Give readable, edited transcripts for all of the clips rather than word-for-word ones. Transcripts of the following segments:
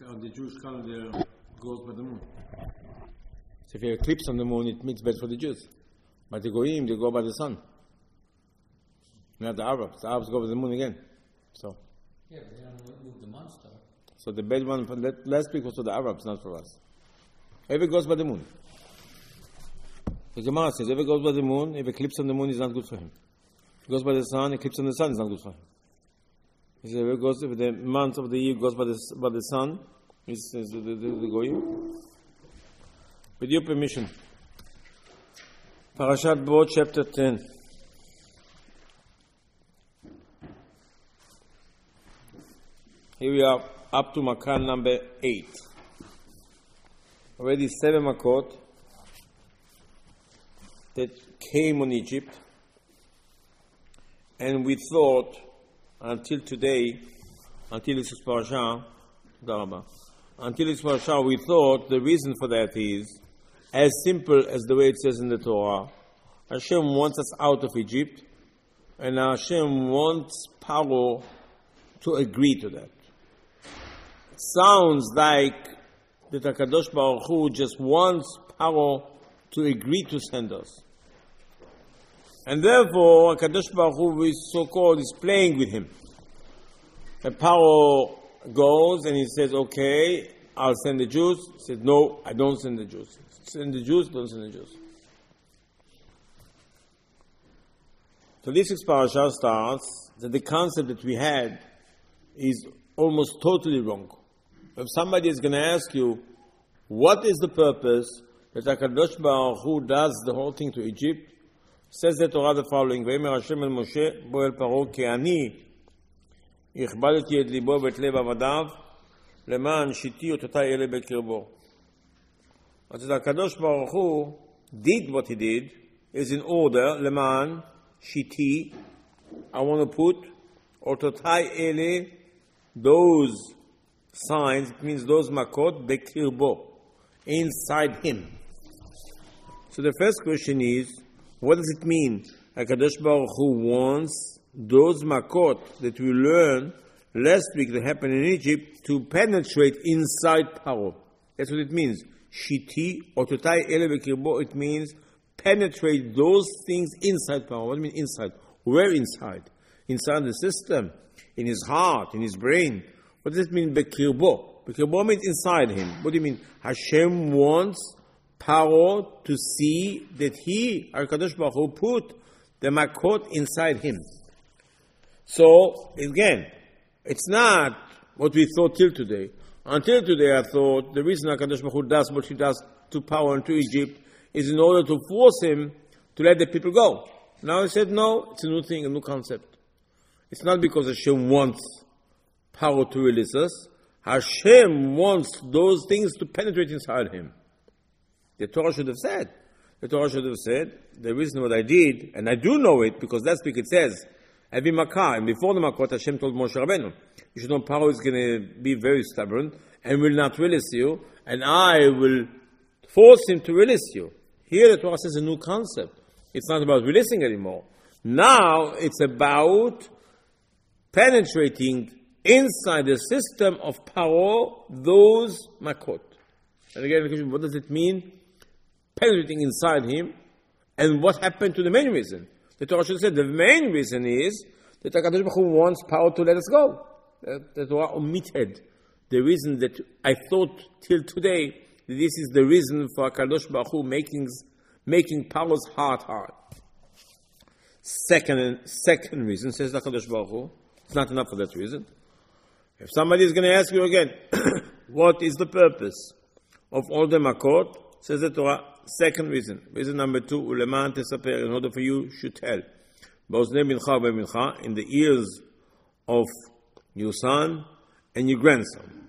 the Jewish calendar goes by the moon. So if you have eclipse on the moon, it means bad for the Jews. But the Goyim, they go by the sun. Not the Arabs. The Arabs go by the moon again. So. Yeah, but they don't move the monster. So the bad one, last week was for the Arabs, not for us. If it goes by the moon. The Gemara says, if it goes by the moon, if eclipse on the moon is not good for him. If it goes by the sun, eclipse on the sun is not good for him. He says, if the month of the year goes by the sun, is the Goyim. With your permission. Parashat Bo, chapter 10. Here we are up to Makan number 8. Already 7 Makot that came on Egypt, and we thought until today, until this parasha, we thought the reason for that is as simple as the way it says in the Torah. Hashem wants us out of Egypt, and Hashem wants Paro to agree to that. It sounds like that HaKadosh Baruch Hu just wants Paro to agree to send us. And therefore, HaKadosh Baruch Hu is so-called is playing with him. And Paro goes and he says, okay, I'll send the Jews. He says, no, I don't send the Jews. Send the Jews, don't send the Jews. So this parasha starts that the concept that we had is almost totally wrong. If somebody is going to ask you, what is the purpose that HaKadosh Baruch Hu does the whole thing to Egypt, says the Torah the following, ויאמר השם אל משה בוא אל פרעה כי אני הכבדתי את ליבו ואת לב עבדיו למען שיתי אותותי אלה בקרבו. But HaKadosh Baruch Hu did what he did is in order, למען שיתי, I want to put אותותי אלה, those signs, it means those makot, בקרבו, inside him. So the first question is, what does it mean? HaKadosh Baruch Hu wants those makot that we learned last week that happened in Egypt to penetrate inside Paro. That's what it means. Shiti, ototai ele bekirbo, it means penetrate those things inside Paro. What do you mean inside? Where inside? Inside the system, in his heart, in his brain. What does it mean bekirbo? Bekirbo means inside him. What do you mean? Hashem wants Paro to see that he, HaKadosh Baruch Hu, put the makot inside him. So, again, it's not what we thought till today. Until today I thought the reason HaKadosh Baruch Hu does what he does to Paro and to Egypt is in order to force him to let the people go. Now he said, no, it's a new thing, a new concept. It's not because Hashem wants Paro to release us. Hashem wants those things to penetrate inside him. The Torah should have said, the reason what I did, and I do know it, because last week it says, Avi Makkah, and before the Makkot, Hashem told Moshe Rabbeinu, you should know Paro is going to be very stubborn, and will not release you, and I will force him to release you. Here the Torah says a new concept. It's not about releasing anymore. Now it's about penetrating inside the system of Paro those Makkot. And again, what does it mean? Penetrating inside him, and what happened to the main reason? The Torah should have said the main reason is that HaKadosh Baruch Hu wants Paro to let us go. The Torah omitted the reason that I thought till today that this is the reason for HaKadosh Baruch Hu making Paro's heart hard. Second reason, says HaKadosh Baruch Hu, it's not enough for that reason. If somebody is going to ask you again, what is the purpose of all the Makot? Says the Torah, second reason. Reason number 2, Uleman tesaper, in order for you should tell. Ba'oznei mincha u'bemincha, in the ears of your son and your grandson.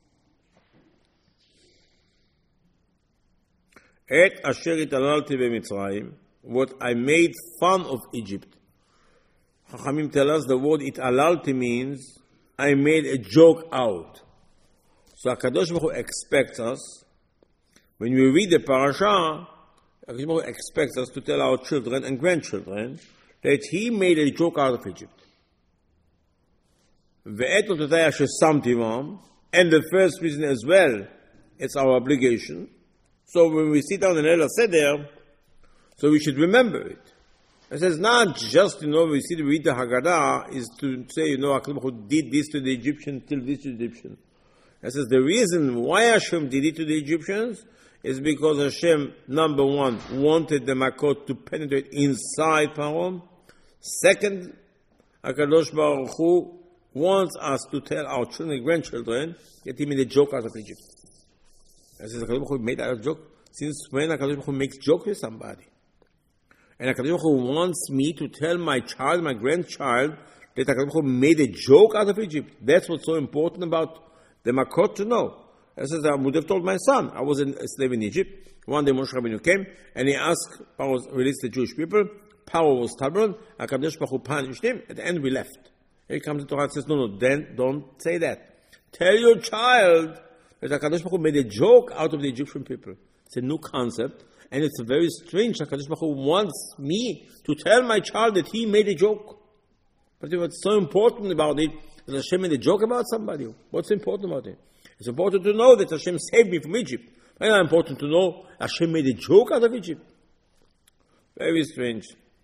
Et asher italalti b'Mitzrayim, what I made fun of Egypt. Chachamim tell us the word italalti means I made a joke out. So HaKadosh Baruch Hu expects us, when we read the parasha, HaKadosh Baruch Hu expects us to tell our children and grandchildren that he made a joke out of Egypt. Ve'et ototai asher samti bam, And the first reason as well, it's our obligation. So when we sit down in Leil HaSeder, so we should remember it. It says not just, we see the read the Haggadah, is to say, HaKadosh Baruch Hu did this to the Egyptians, till this to the Egyptians. It says the reason why Hashem did it to the Egyptians is because Hashem, number one, wanted the Makot to penetrate inside Paro. Second, HaKadosh Baruch Hu wants us to tell our children and grandchildren that He made a joke out of Egypt. It says HaKadosh Baruch Hu made a joke. Since when HaKadosh Baruch Hu makes joke with somebody? And HaKadosh Baruch Hu wants me to tell my child, my grandchild, that HaKadosh Baruch Hu made a joke out of Egypt. That's what's so important about the Makot to know. It says, I would have told my son, I was a slave in Egypt. One day Moshe Rabbeinu came, and he asked Paro to release the Jewish people. Paro was stubborn. HaKadosh Baruch Hu punished him. At the end, we left. Here comes the Torah and says, no, then don't say that. Tell your child that HaKadosh Baruch Hu made a joke out of the Egyptian people. It's a new concept. And it's very strange. HaKadosh Baruch Hu wants me to tell my child that he made a joke. But what's so important about it is Hashem made a joke about somebody. What's important about it? It's important to know that Hashem saved me from Egypt. Very important to know Hashem made a joke out of Egypt. Very strange.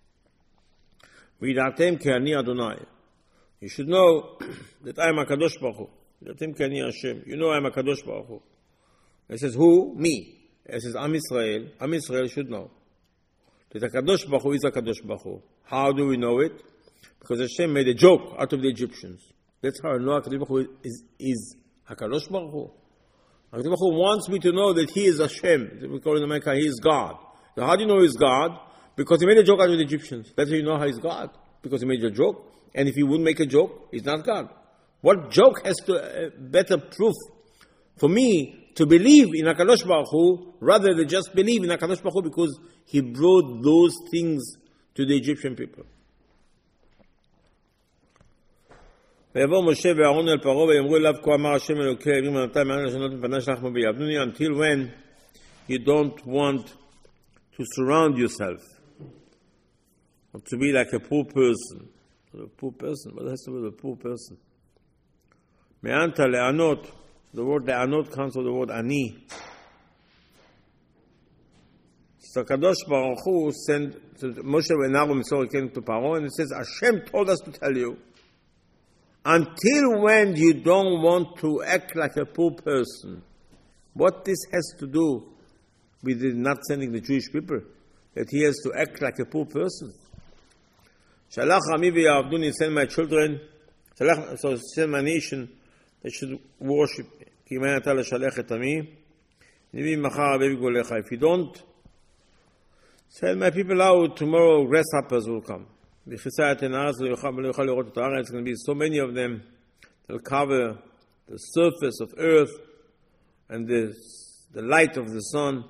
V'yidatem ki ani Adonai. You should know that I am HaKadosh Baruch Hu. V'yidatem ki ani Hashem. You know I am HaKadosh Baruch Hu. It says who? Me. It says Am Yisrael. Am Yisrael should know that HaKadosh Baruch Hu is HaKadosh Baruch Hu. How do we know it? Because Hashem made a joke out of the Egyptians. That's how I know HaKadosh Baruch Hu is HaKadosh Baruch Hu. HaKadosh Baruch Hu wants me to know that He is Hashem. We call in America, He is God. So how do you know He is God? Because He made a joke out of the Egyptians. That's how you know how He's God. Because He made a joke. And if He wouldn't make a joke, He's not God. What joke has to better proof for me to believe in HaKadosh Baruch Hu rather than just believe in HaKadosh Baruch Hu because He brought those things to the Egyptian people. ויבוא משה ואהרון אל פרעה ויאמרו אליו כה אמר השם אלוקי העברים הנתן מעל לשנות מפני שלח ויעבדוני. Until when you don't want to surround yourself or to be like a poor person. A poor person? What has to do with a poor person? מענת לענות. The word לענות comes from the word ani. So Kadosh Baruch Hu sent Moshe and Aaron came to Paro and it says Hashem told us to tell you, until when you don't want to act like a poor person. What this has to do with not sending the Jewish people? That he has to act like a poor person. Shalach ami v'yavduni, send my children, so send my nation, they should worship me. Ki man ata l'shalech et ami, nivi machar aviv golecha. If you don't send my people out, tomorrow grasshoppers will come. It's going to be so many of them. They'll cover the surface of earth and the light of the sun.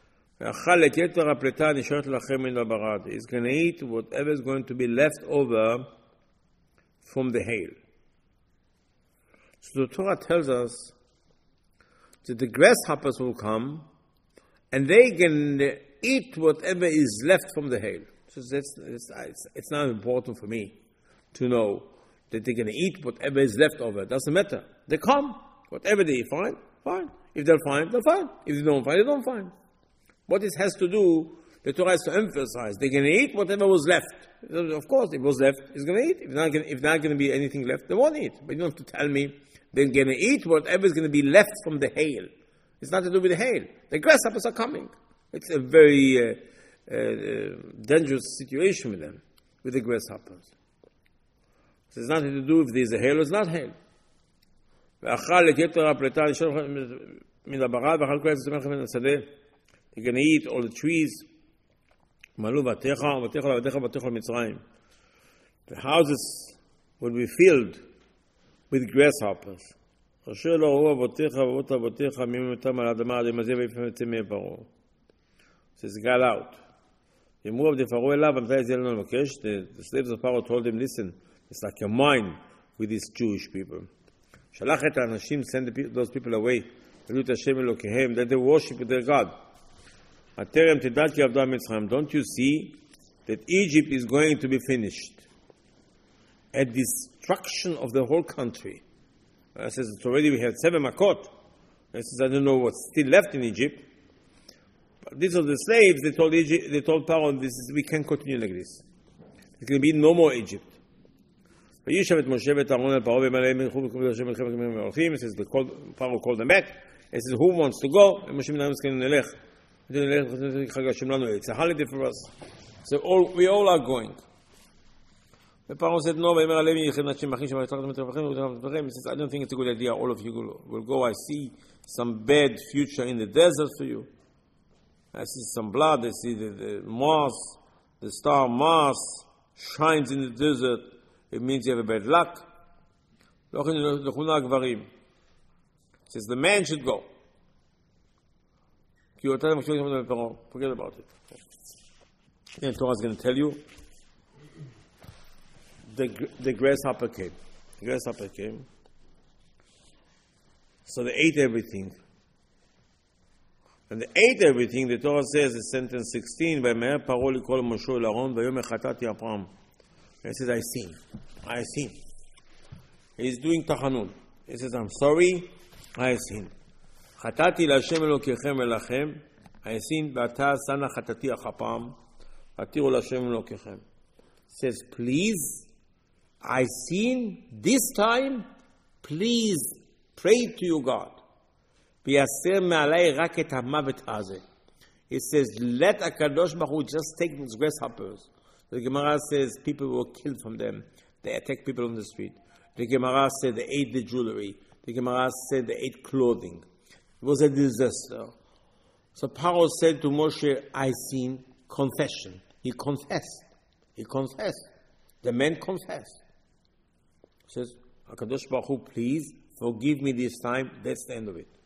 He's going to eat whatever is going to be left over from the hail. So the Torah tells us that the grasshoppers will come and they can eat whatever is left from the hail. So it's not important for me to know that they're going to eat whatever is left over. It doesn't matter. They come. Whatever they find, fine. If they'll find, they'll find. If they don't find, they don't find. What this has to do, the Torah has to emphasize, they're going to eat whatever was left. Of course, if it was left, it's going to eat. If not going to be anything left, they won't eat. But you don't have to tell me they're going to eat whatever is going to be left from the hail. It's not to do with the hail. The grasshoppers are coming. It's a very dangerous situation with them, with the grasshoppers. So it's nothing to do if there's a hail or it's not hail. They're going to eat all the trees. The houses will be filled with grasshoppers. Says got out. The slaves of Pharaoh told him, listen, it's like your mind with these Jewish people. Send those people away. That they worship their God. Don't you see that Egypt is going to be finished? A destruction of the whole country. I says, it's already, we had 7 makot. I says, I don't know what's still left in Egypt. But these are the slaves, they told Paro, we can't continue like this. There's going to be no more Egypt. וישב את משה ואת אהרון אל פרעה ויאמר להם לכו בקרב השם מלכם וכם מלכים. It says, Paro called them back. It says, who wants to go? And Moshe and Aaron נלך. It's a holiday for us. So we all are going. ופרעה said, no, ויאמר עליהם יחד נשים אחים שמתחתם את רווחים ובטחם. He says, I don't think it's a good idea. All of you will go. I see some bad future in the desert for you. I see some blood. I see the Mars, the star Mars shines in the desert. It means you have a bad luck. It says the man should go. Forget about it. And Torah is going to tell you the grasshopper came. The grasshopper came. So they ate everything. And they ate everything. The Torah says in sentence 16, "Vaymer Paro likol Moshe Aaron vayom chatati apam." He says, I sin. He's doing tachanun. He says, I'm sorry, I sin. Chatati l'Hashem Elokechem elachem. I sin, v'ata sana chatati achapam. V'atiru l'Hashem Elokechem. Says, please, I sin this time. Please pray to you, God. V'yaser me'alei rak et hamavet hazeh. It says, let HaKadosh Baruch Hu just take these grasshoppers. The Gemara says people were killed from them. They attacked people on the street. The Gemara said they ate the jewelry. The Gemara said they ate clothing. It was a disaster. So Paro said to Moshe, I sin, confession. He confessed. The man confessed. He says, HaKadosh Baruch Hu, please forgive me this time. That's the end of it.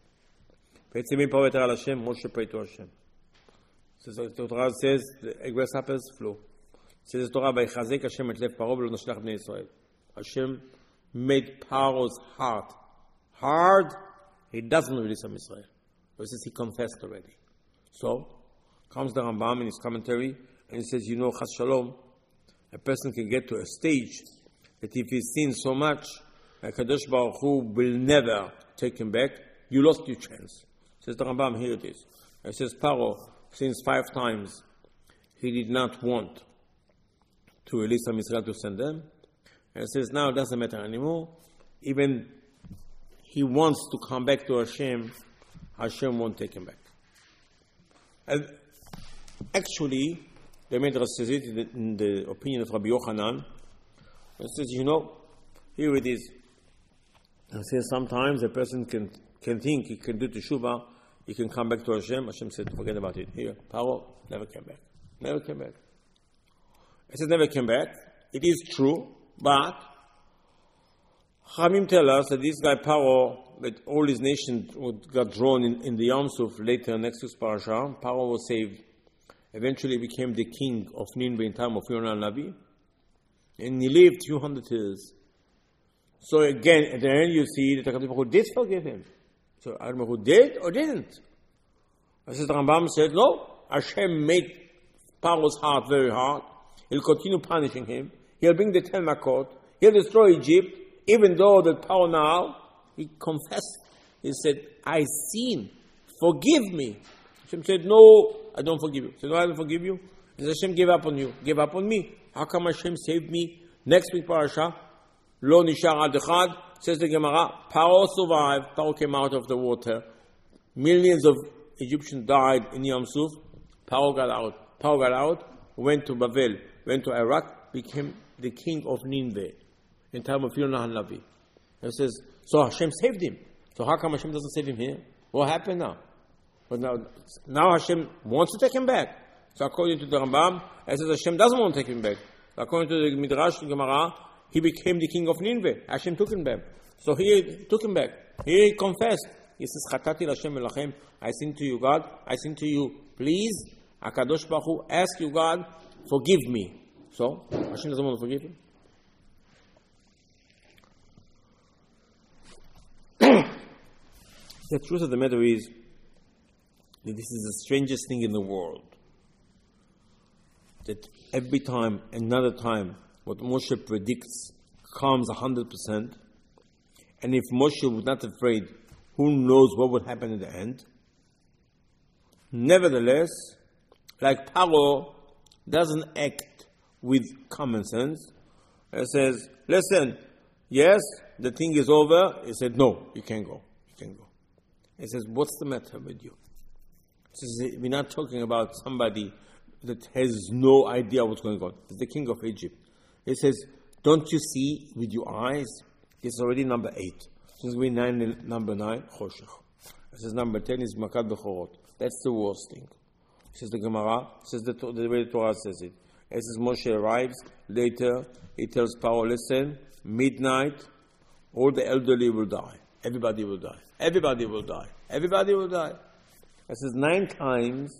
Moshe prayed to Hashem. The Torah says the grasshoppers flew. Says the Torah, "Vaychazek Hashem et lev Paro v'lo nashlach bnei Yisrael." Hashem made Paro's heart hard. He doesn't release from Israel. But it says he confessed already. So comes the Rambam in his commentary and he says, chas shalom, a person can get to a stage that if he's sinned so much, HaKadosh Baruch Hu will never take him back. You lost your chance. Says the Rambam, here it is. It says Paro, since 5 times he did not want to release from Israel to send them. And it says now it doesn't matter anymore. Even he wants to come back to Hashem, Hashem won't take him back. And actually, the Midrash says it in the opinion of Rabbi Yochanan. It says, here it is. It says sometimes a person can think he can do teshuvah, he can come back to Hashem. Hashem said, forget about it. Here, Paro never came back. It says never came back. It is true, but Chamim tell us that this guy Paro, that all his nation got drawn in the Yam Suf later, next week's parasha. Paro was saved. Eventually became the king of Nineveh in time of Yonah Navi. And he lived 200 years. So again, at the end you see that HaKadosh Baruch Hu did forgive him. So I don't know who did or didn't. I said, the Rambam said, no, Hashem made Paro's heart very hard. He'll continue punishing him. He'll bring the 10 Makot. He'll destroy Egypt, even though that Paro now, he confessed. He said, I sin. Forgive me. Hashem said, no, I don't forgive you. He said, no, I don't forgive you. He said, Hashem gave up on you. Gave up on me. How come Hashem saved me? Next week parasha, Lo nishar ad echad, says the Gemara, Paro survived. Paro came out of the water. Millions of Egyptians died in Yam Suf. Paro got out, went to Babel, went to Iraq, became the king of Nineveh in time of Yonah Navi. It says, so Hashem saved him. So how come Hashem doesn't save him here? What happened now? But now Hashem wants to take him back. So according to the Rambam, it says Hashem doesn't want to take him back. According to the Midrash, the Gemara, he became the king of Nineveh. Hashem took him back. So he took him back. He confessed. He says, Chatati l'Hashem elachem. I sin to you, God. I sin to you. Please, HaKadosh Baruch Hu, ask you, God, forgive me. So, Hashem doesn't want to forgive him. The truth of the matter is that this is the strangest thing in the world. That every time, another time, what Moshe predicts comes 100%, And if Moshe was not afraid, who knows what would happen in the end? Nevertheless, like Paro doesn't act with common sense. He says, listen, yes, the thing is over. He said, no, you can't go. You can't go. He says, what's the matter with you? He says, we're not talking about somebody that has no idea what's going on. It's the king of Egypt. He says, don't you see with your eyes? It's already number 8. Since we're number 9, Choshech. This is number 10 is Makat Bechorot. That's the worst thing. Says the Gemara, says the way the Torah says it. It says Moshe arrives later. He tells Paro, listen, midnight, all the elderly will die. Everybody will die. Everybody will die. Everybody will die. It says 9 times,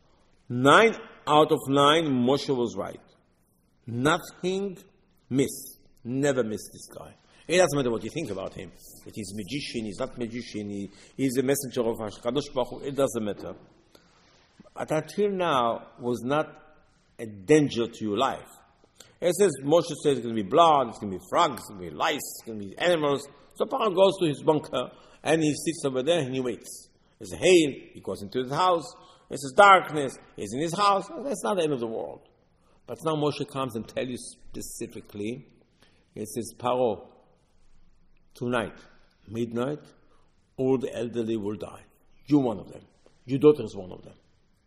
9 out of 9, Moshe was right. Nothing missed. Never missed this guy. It doesn't matter what you think about him. That he's a magician, he's not a magician, he's a messenger of HaKadosh Baruch Hu. It doesn't matter. But until now, was not a danger to your life. It says, Moshe says it's going to be blood, it's going to be frogs, it's going to be lice, it's going to be animals. So Paro goes to his bunker, and he sits over there, and he waits. There's hail, he goes into his house. There's darkness, he's in his house. That's not the end of the world. But now Moshe comes and tells you specifically, it says, Paro, tonight, midnight, all the elderly will die. You're one of them. Your daughter is one of them.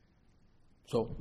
So,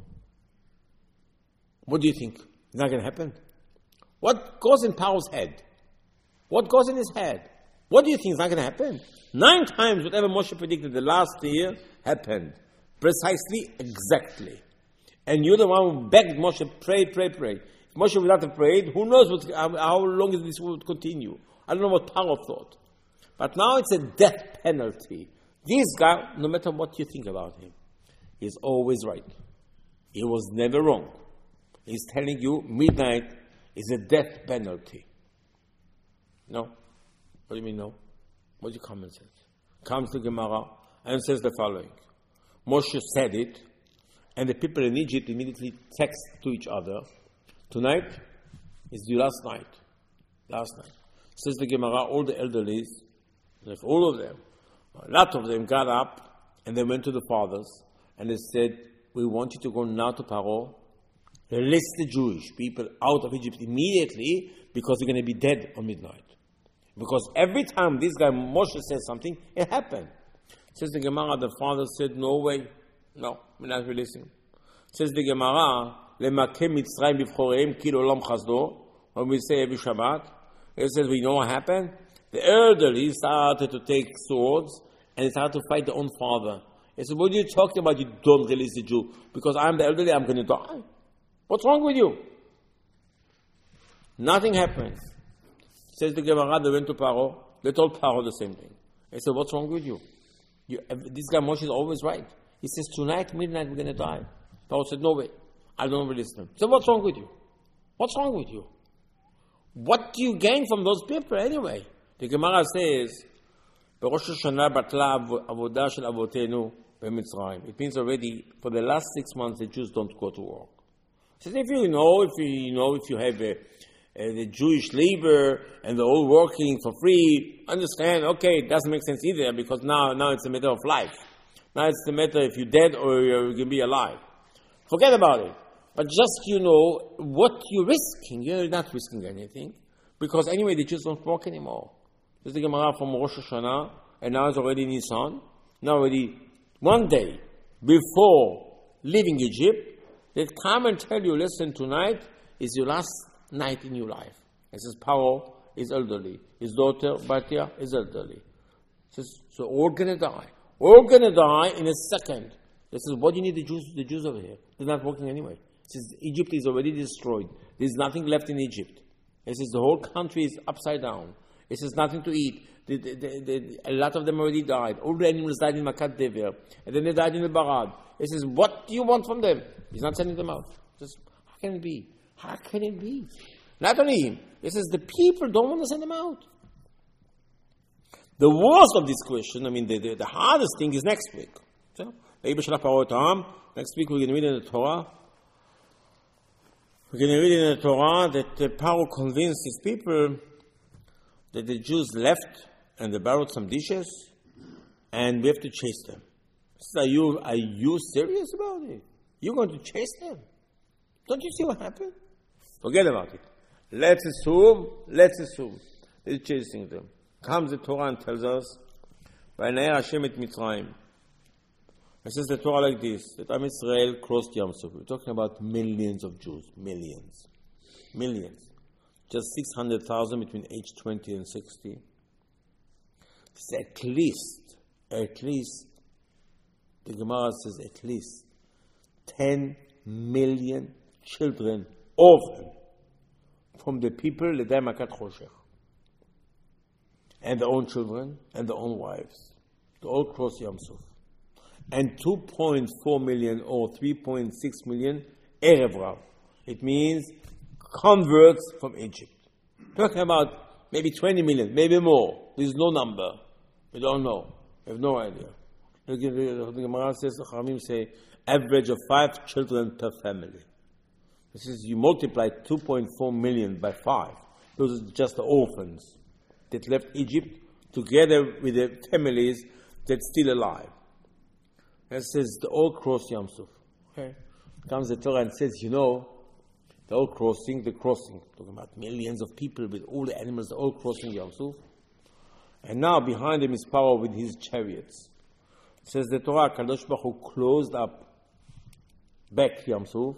what do you think? It's not going to happen? What goes in Paro's head? What goes in his head? What do you think is not going to happen? 9 times whatever Moshe predicted the last year happened. Precisely, exactly. And you're the one who begged Moshe, pray. If Moshe would not have prayed, who knows how long this would continue. I don't know what Paro thought. But now it's a death penalty. This guy, no matter what you think about him, he's always right. He was never wrong. He's telling you midnight is a death penalty. No? What do you mean no? What's your common sense? Comes to Gemara and says the following. Moshe said it, and the people in Egypt immediately text to each other. Tonight is the last night. Last night. Says the Gemara, all the elderlies, like all of them, a lot of them got up and they went to the fathers and they said, we want you to go now to Paro, release the Jewish people out of Egypt immediately because they're going to be dead on midnight. Because every time this guy Moshe says something, it happened. Says the Gemara, the father said, no way, no, we're not releasing. Says the Gemara, Lemakem Mitzrayim b'vchoreim kil olam chazdo, when we say every Shabbat, it says, we know what happened? The elderly started to take swords and they started to fight their own father. He said, what are you talking about? You don't release the Jew. Because I'm the elderly, I'm going to die. What's wrong with you? Nothing happened. Says the Gemara, they went to Paro. They told Paro the same thing. He said, what's wrong with you? This guy Moshe is always right. He says, tonight, midnight, we're going to die. Paro said, no way. I don't release them. He said, what's wrong with you? What's wrong with you? What do you gain from those people anyway? The Gemara says, בראש השנה בטלה עבודה של אבותינו במצרים. It means already, for the last 6 months, the Jews don't go to work. So if you have the Jewish labor and they're all working for free, understand, okay, it doesn't make sense either because now it's a matter of life. Now it's the matter if you're dead or you're going to be alive. Forget about it. But just, what you're risking. You're not risking anything. Because anyway, the Jews don't work anymore. This is the Gemara from Rosh Hashanah, and now it's already Nisan. Now already one day before leaving Egypt, they come and tell you, listen, tonight is your last night in your life. It says, Paro is elderly. His daughter, Batia, is elderly. It says, so all going to die. All going to die in a second. It says, what do you need the Jews over here? They're not working anyway. It says, Egypt is already destroyed. There's nothing left in Egypt. It says, the whole country is upside down. It says, nothing to eat. A lot of them already died. All the animals died in Makat Dever. And then they died in the Barad. It says, what do you want from them? He's not sending them out. It says, how can it be? How can it be? Not only him. It says, the people don't want to send them out. The worst of this question, the hardest thing is next week. So, next week we're going to read in the Torah. We're going to read in the Torah that Paro convinced his people that the Jews left and they borrowed some dishes, and we have to chase them. So are you serious about it? You're going to chase them? Don't you see what happened? Forget about it. Let's assume they're chasing them. Comes the Torah and tells us, "Vaynayer Hashem et Mitzrayim." It says the Torah like this, that Am Yisrael crossed Yam Suf. We're talking about millions of Jews. Millions. Just 600,000 between age 20 and 60. It's at least, the Gemara says at least 10 million children, orphan, from the people, Ledai Makat Choshech. And their own children, and their own wives. They all cross Yam Suf. And 2.4 million or 3.6 million Erev Rav. It means converts from Egypt. Talking about maybe 20 million, maybe more. There's no number. We don't know. We have no idea. The Gemara says, the Chachamim say, average of 5 children per family. This is, you multiply 2.4 million by 5. Those are just the orphans that left Egypt together with the families that's still alive. It says, they all cross Yam Suf. Okay? Comes the Torah and says, they're all crossing, talking about millions of people with all the animals, they're all crossing Yam Suf. And now behind him is Paro with his chariots. It says the Torah, Kadosh Baruch Hu closed up back Yam Suf,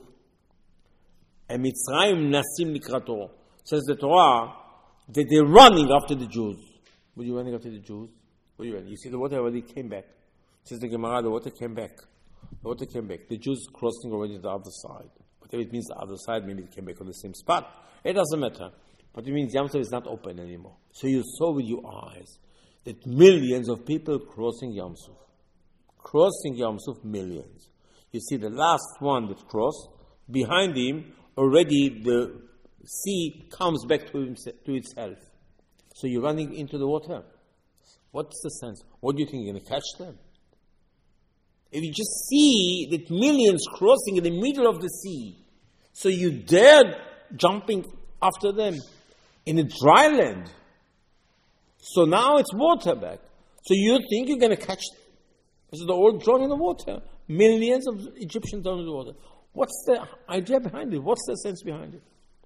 and Mitzrayim Nasim Likrato. Says the Torah that they're running after the Jews. What are you running after the Jews? What are you running? You see, the water already came back. Says the Gemara, the water came back. The Jews crossing already the other side. Whatever it means the other side, maybe it came back on the same spot. It doesn't matter. But it means Yam Suf is not open anymore. So you saw with your eyes that millions of people crossing Yam Suf. Millions. You see the last one that crossed, behind him, already the sea comes back to itself. So you're running into the water. What's the sense? What do you think? You're going to catch them? If you just see that millions crossing in the middle of the sea, so you dare jumping after them in a dry land. So now it's water back. So you think you're going to catch them? So they're all drawn in the water. Millions of Egyptians down in the water. What's the idea behind it? What's the sense behind it?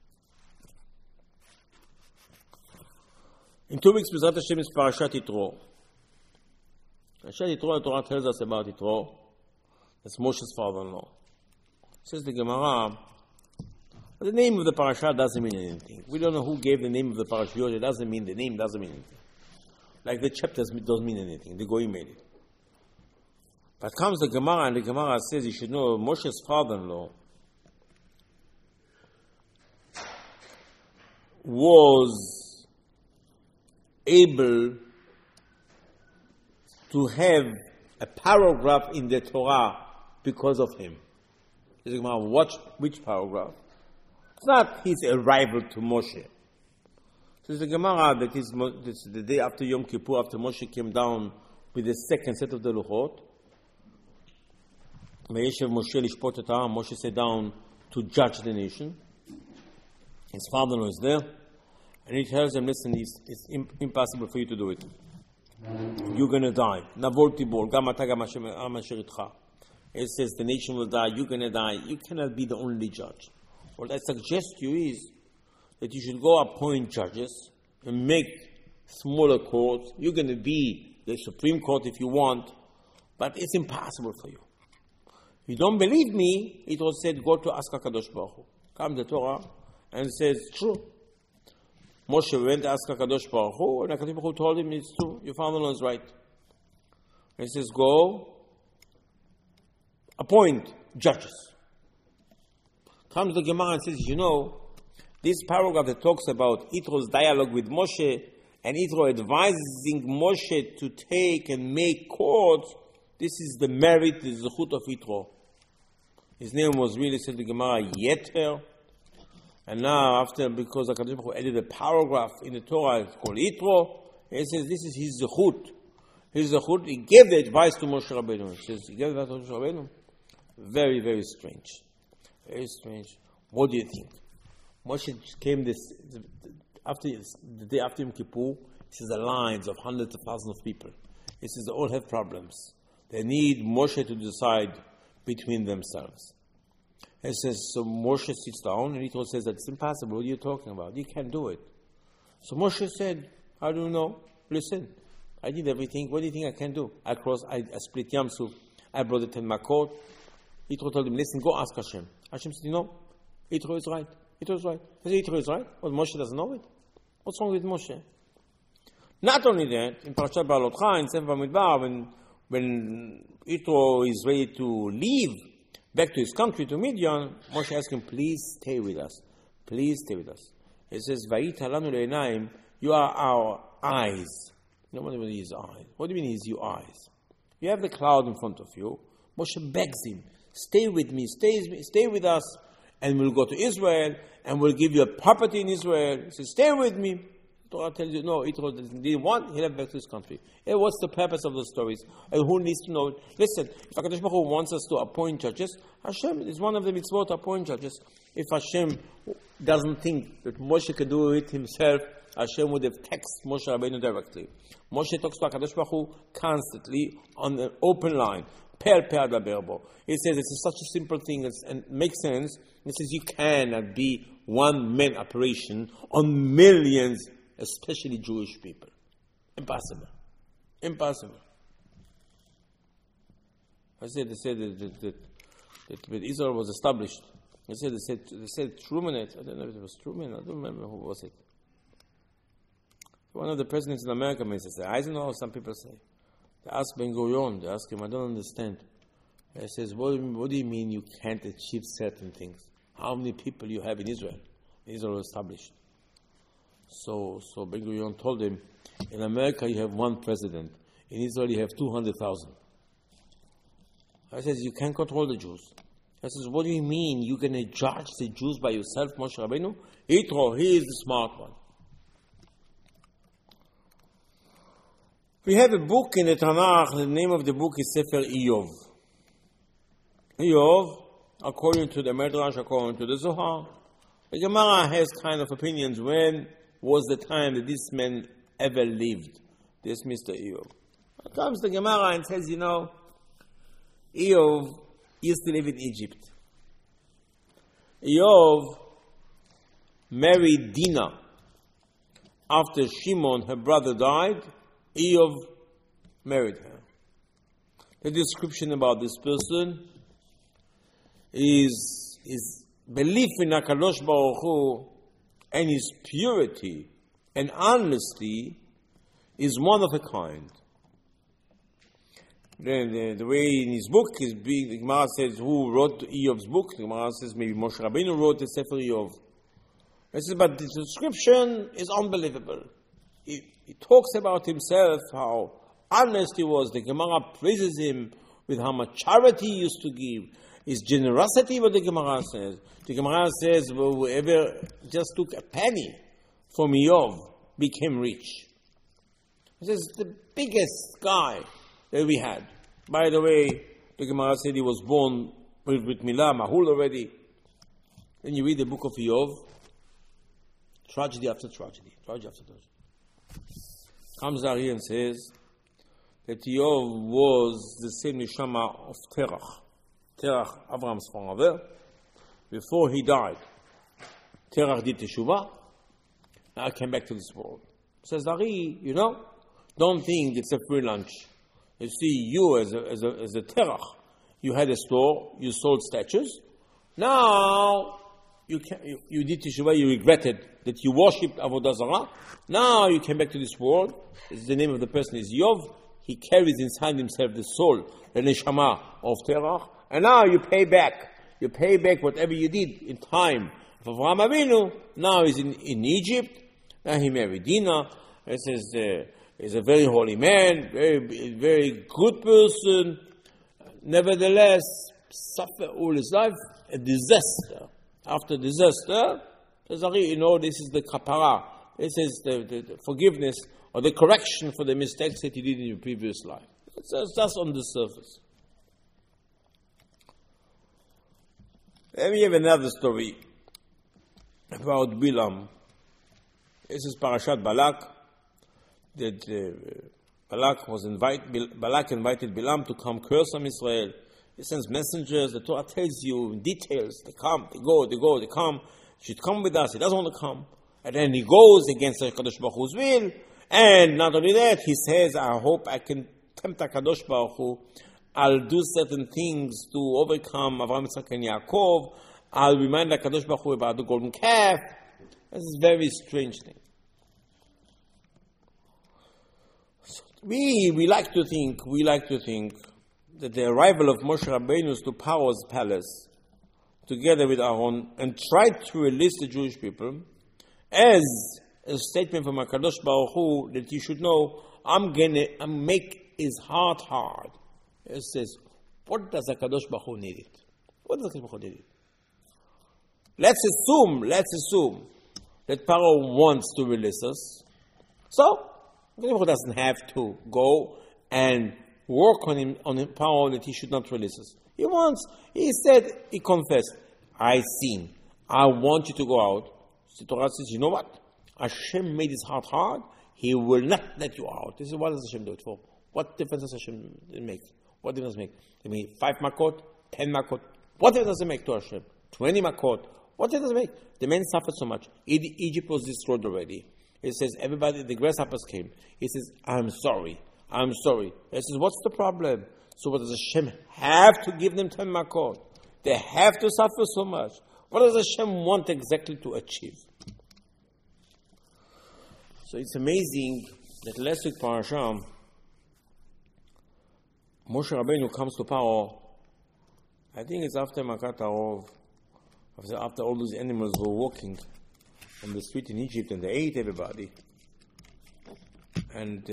In 2 weeks, B'ezrat Hashem is Parashat Yitro. Parashat Yitro, the Torah tells us about Yitro. That's Moshe's father-in-law. Says the Gemara, the name of the parasha doesn't mean anything. We don't know who gave the name of the parasha. It doesn't mean the name doesn't mean anything. Like the chapters don't mean anything. The Goyim made it. But comes the Gemara, and the Gemara says you should know Moshe's father-in-law was able to have a paragraph in the Torah because of him. The Gemara, which paragraph? It's not his arrival to Moshe. So the Gemara that is the day after Yom Kippur, after Moshe came down with the second set of the Luchot. Moshe sat down to judge the nation. His father-in-law is there, and he tells them, listen, it's impossible for you to do it. You're going to die. Navol tibor, gam ata gam Hashem asher itcha. It says the nation will die, you're going to die. You cannot be the only judge. What I suggest to you is that you should go appoint judges and make smaller courts. You're going to be the Supreme Court if you want, but it's impossible for you. If you don't believe me, it was said, go to ask HaKadosh Baruch Hu. Comes the Torah and says, true. Moshe went to ask HaKadosh Baruch Hu, and HaKadosh Baruch Hu told him, it's true, your father-in-law is right. And he says, go, appoint judges. Comes the Gemara and says, this paragraph that talks about Yitro's dialogue with Moshe, and Yitro advising Moshe to take and make courts, this is the merit, the zechut of Yitro. His name was really, said the Gemara, Yeter. And now, because HaKadosh Baruch Hu added a paragraph in the Torah, it's called Yitro, he says this is his zechut. His zechut, he gave the advice to Moshe Rabbeinu. He says, he gave the advice to Moshe Rabbeinu. Very, very strange. Very strange. What do you think? Moshe came the day after Yom Kippur, This is the lines of hundreds of thousands of people. He says they all have problems. They need Moshe to decide between themselves. He says, so Moshe sits down and Yitro says, that's impossible. What are you talking about? You can't do it. So Moshe said, how do you know? Listen, I did everything. What do you think I can do? I split Yam Suf. I brought the 10 Makot. Yitro told him, listen, go ask Hashem. Hashem said, Yitro is right. Yitro is right. I said, Yitro is right? Well, Moshe doesn't know it. What's wrong with Moshe? Not only that, in Parashat Baalotcha, in Sefer Bamidbar, when Yitro is ready to leave back to his country, to Midian, Moshe asks him, please stay with us. Please stay with us. He says, Vayita lanu le'enaim, you are our eyes. No one even his eyes. What do you mean he's your eyes? You have the cloud in front of you. Moshe begs him, stay with me, stay with us, and we'll go to Israel, and we'll give you a property in Israel. He says, stay with me. Torah tells you, no, Yitro didn't want, he left back to his country. And what's the purpose of the stories? And who needs to know it? Listen, if HaKadosh Baruch Hu wants us to appoint judges, Hashem is one of the mitzvot to appoint judges. If Hashem doesn't think that Moshe can do it himself, Hashem would have texted Moshe Rabbeinu directly. Moshe talks to HaKadosh Baruch Hu constantly on an open line. Per daberbo. He says it's such a simple thing and makes sense. He says you cannot be one-man operation on millions, especially Jewish people. Impossible. They said that when Israel was established, they said Truman, I don't know if it was Truman, I don't remember who was it. One of the presidents in America may say, Eisenhower, some people say. They ask Ben Gurion, they ask him, I don't understand. He says, what do you mean you can't achieve certain things? How many people you have in Israel? Israel established. So Ben Gurion told him, in America you have one president. In Israel you have 200,000. I says, you can't control the Jews. I says, what do you mean you're going to judge the Jews by yourself, Moshe Rabbeinu? Yitro, he is the smart one. We have a book in the Tanakh, the name of the book is Sefer Iyov. Iyov, according to the Medrash, according to the Zohar, the Gemara has kind of opinions when was the time that this man ever lived, this Mr. Iyov. It comes the Gemara and says, Iyov used to live in Egypt. Iyov married Dinah. After Shimon, her brother, died, Iyov married her. The description about this person is his belief in HaKadosh Baruch Hu and his purity and honesty is one of a kind. The way in his book is being, the Gemara says, who wrote Iyov's book? The Gemara says maybe Moshe Rabbeinu wrote the Sefer Iyov. It says, but the description is unbelievable. He talks about himself, how honest he was. The Gemara praises him with how much charity he used to give. His generosity, what the Gemara says. The Gemara says, well, whoever just took a penny from Iyov became rich. This is the biggest guy that we had. By the way, the Gemara said he was born with Milah, Mahul already. Then you read the book of Iyov, tragedy after tragedy. Comes Ari and says that Iyov was the same neshama of Terach. Terach, Avram's father. Before he died, Terach did teshuvah. Now came back to this world. Says Ari, don't think it's a free lunch. You see, you as a Terach, you had a store, you sold statues. Now you did teshuvah, you regretted that you worshipped Avodah Zarah. Now you came back to this world. The name of the person is Iyov. He carries inside himself the soul, the neshama of Terach. And now you pay back. You pay back whatever you did in time of Avraham Avinu. Now he's in Egypt. Now he married Dinah. This is he's a very holy man, very, very good person. Nevertheless, suffer all his life a disaster. After disaster, says, this is the kapara. This is the forgiveness or the correction for the mistakes that he did in your previous life. It's just on the surface. Then we have another story about Bilam. This is Parashat Balak. Balak invited Bilam to come curse on Israel. He sends messengers. The Torah tells you in details. They come, they go, they come. He should come with us. He doesn't want to come. And then he goes against the Kadosh Baruch Hu's will. And not only that, he says, I hope I can tempt HaKadosh Baruch Hu. I'll do certain things to overcome Avraham, Yitzchak, and Yaakov. I'll remind HaKadosh Baruch Hu about the golden calf. This is a very strange thing. We like to think that the arrival of Moshe Rabbeinu to Paro's palace, together with Aaron, and tried to release the Jewish people, as a statement from HaKadosh Baruch Hu that you should know, I'm make his heart hard. It says, what does HaKadosh Baruch Hu need it? What does HaKadosh Baruch Hu need it? Let's assume that Paro wants to release us. So, HaKadosh doesn't have to go and work on Paro that he should not release us. He confessed, I sin. I want you to go out. The Torah says, you know what? Hashem made his heart hard. He will not let you out. This is what does Hashem do it for? What difference does Hashem make? What difference does it make? They make 5 makot, 10 makot. What difference does it make to Hashem? 20 makot. What difference does it make? The men suffered so much. Egypt was destroyed already. It says, everybody, the grasshoppers came. He says, I'm sorry. It says, what's the problem? So what does Hashem have to give them 10 makot? They have to suffer so much. What does Hashem want exactly to achieve? So it's amazing that last week parasha, Moshe Rabbeinu comes to Paro. I think it's after Makat Arov, after all those animals were walking on the street in Egypt and they ate everybody. And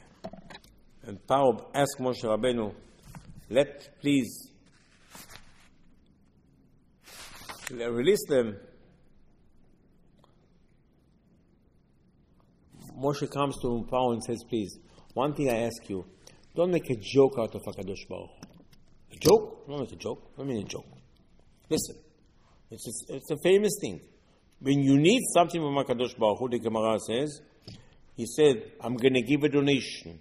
Paro asked Moshe Rabbeinu, please release them. Moshe comes to Paro and says, please, one thing I ask you, don't make a joke out of HaKadosh Baruch Hu. A joke? Don't make a joke. What do you mean a joke? Listen, it's a famous thing. When you need something from HaKadosh Baruch Hu, the Gemara says, he said, I'm going to give a donation.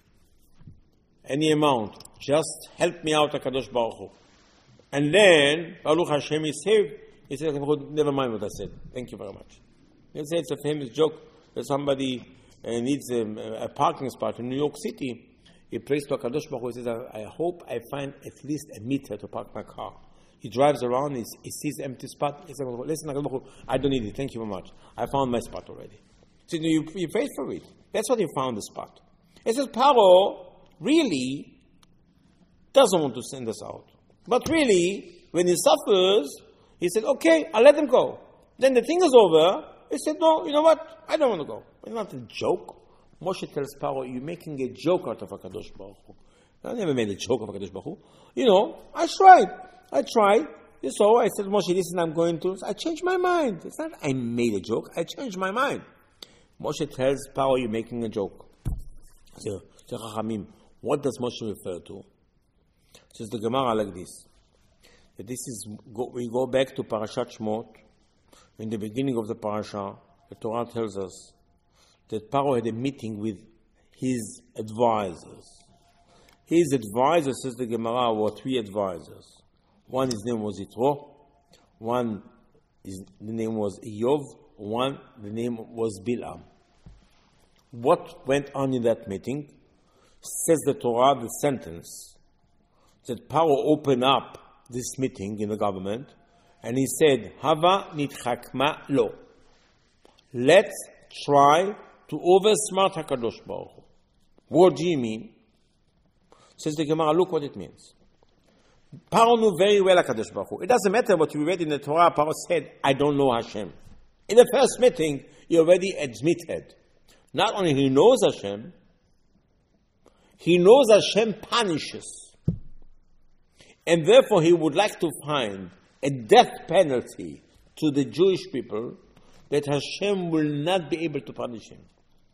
Any amount. Just help me out, HaKadosh Baruch Hu. And then, Baruch Hashem is saved. He said, never mind what I said. Thank you very much. He said it's a famous joke that somebody needs a parking spot in New York City. He prays to HaKadosh Baruch Hu. He says, I hope I find at least a meter to park my car. He drives around, he sees an empty spot. He says, listen, HaKadosh Baruch Hu, I don't need it. Thank you very much. I found my spot already. So you prayed for it. That's what he found the spot. He says, Paro really doesn't want to send us out. But really, when he suffers, he said, okay, I'll let them go. Then the thing is over. He said, no, you know what? I don't want to go. It's not a joke. Moshe tells Paro, you're making a joke out of HaKadosh Baruch Hu. I never made a joke of HaKadosh Baruch Hu. I tried. So I said, Moshe, listen, I'm going to... I changed my mind. It's not I made a joke. I changed my mind. Moshe tells Paro, you're making a joke. So, Chachamim, what does Moshe refer to? Says the Gemara like this. That this is... We go back to Parashat Shmot. In the beginning of the parasha, the Torah tells us that Paro had a meeting with his advisors. His advisors, says the Gemara, were 3 advisors. One, his name was Yitro. One, the name was Iyov. One, the name was Bilam. What went on in that meeting? Says the Torah, the sentence, that Paro opened up this meeting in the government, and he said, Hava nitchakma lo. Let's try to oversmart HaKadosh Baruch Hu. What do you mean? Says the Gemara, look what it means. Paro knew very well HaKadosh Baruch Hu. It doesn't matter what we read in the Torah. Paro said, I don't know Hashem. In the first meeting, he already admitted. Not only he knows Hashem, he knows Hashem punishes. And therefore he would like to find a death penalty to the Jewish people that Hashem will not be able to punish him.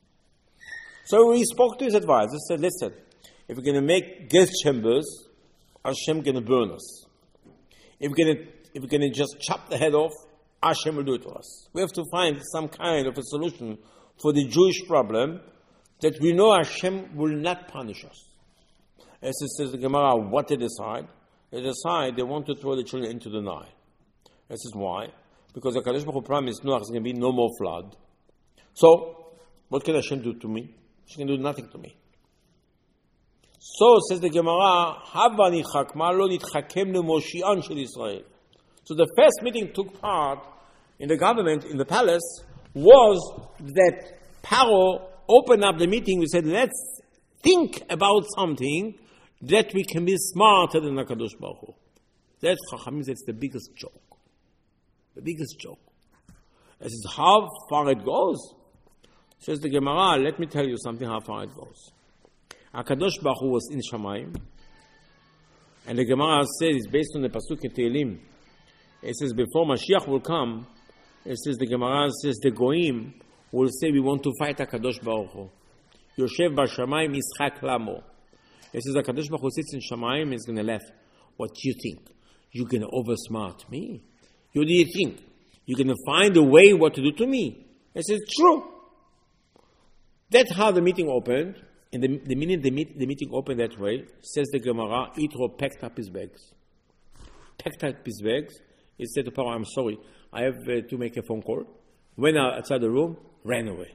So he spoke to his advisors, said, listen, if we're going to make gas chambers, Hashem going to burn us. If we're going to just chop the head off, Hashem will do it to us. We have to find some kind of a solution for the Jewish problem that we know Hashem will not punish us. As it says the Gemara, what they decide? They decide they want to throw the children into the Nile. This is why. Because the HaKadosh Baruch Hu promised Noach there's going to be no more flood. So, what can Hashem do to me? She can do nothing to me. So, says the Gemara, Hava nichak ma lo nitchakem lemoshi'an shel Israel. So the first meeting took part in the government, in the palace, was that Paro opened up the meeting. We said, let's think about something that we can be smarter than HaKadosh Baruch Hu. That's Chachamim, that's the biggest joke. The biggest joke. This is how far it goes. Says the Gemara, let me tell you something how far it goes. HaKadosh Baruch Hu was in Shamayim, and the Gemara says, it's based on the Pasuk in Tehillim. It says, before Mashiach will come, it says, the Gemara says, the Goyim will say, we want to fight HaKadosh Baruch Hu. Yoshev Bashamayim Yitzchak Lamo. It says, HaKadosh Baruch Hu sits in Shamayim, he's going to laugh. What do you think? You're going to oversmart me? What do you think? You're going to find a way what to do to me? I said, true. That's how the meeting opened. And the minute the meeting opened that way, says the Gemara, Yitro packed up his bags. Packed up his bags. He said to Paro, I'm sorry, I have to make a phone call. Went outside the room, ran away.